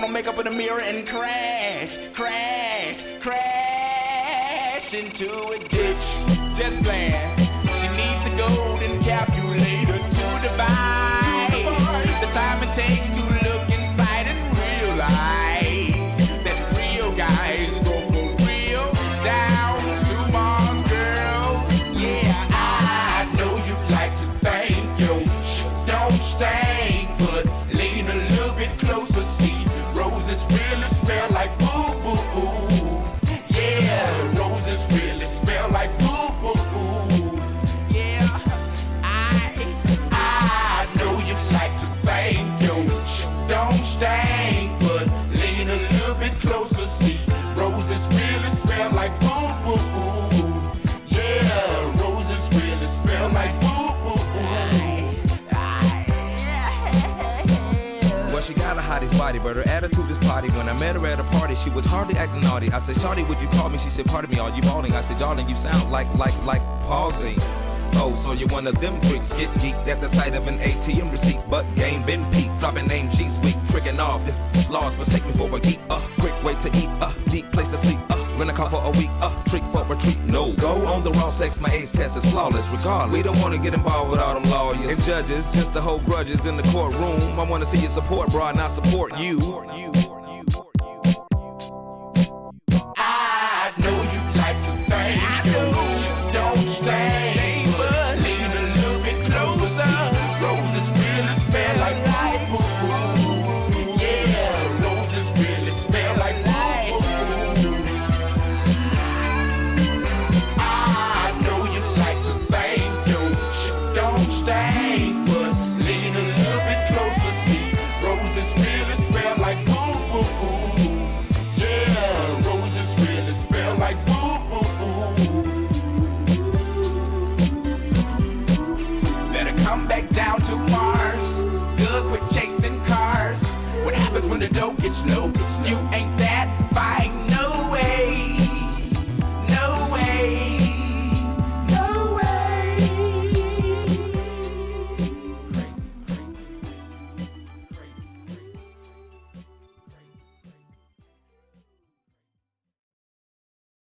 my makeup in the mirror and crash into a ditch. Just playing. She needs a golden calculator to divide the time it takes to look inside and realize that real guys go for real down to Mars, girl. Yeah, I know you'd like to thank your don't stink, but lean a little bit closer. See, roses really smell like boo boo boo. Yeah, roses really smell like boo boo boo. Yeah, I know you like to thank your don't stink, but lean a little bit closer. See, roses really smell like boo boo boo. Yeah, roses really smell like boo boo boo. Well, she got a hottie's body, but her attitude is potty. When I met her at a party, she was hardly acting naughty. I said, Shawty, would you call me? She said, pardon me, are you balling? I said, darling, you sound like pausing. Oh, so you're one of them freaks, get geeked at the sight of an ATM receipt. But game been peaked, dropping names, she's weak, tricking off. This lost must take me for a geek. Quick way to eat, deep place to sleep. Rent a car for a week, trick for retreat. No, go on the raw sex, my ace test is flawless. Regardless, we don't wanna get involved with all them lawyers and judges, just to hold grudges in the courtroom. I wanna see you support, bro, not support you.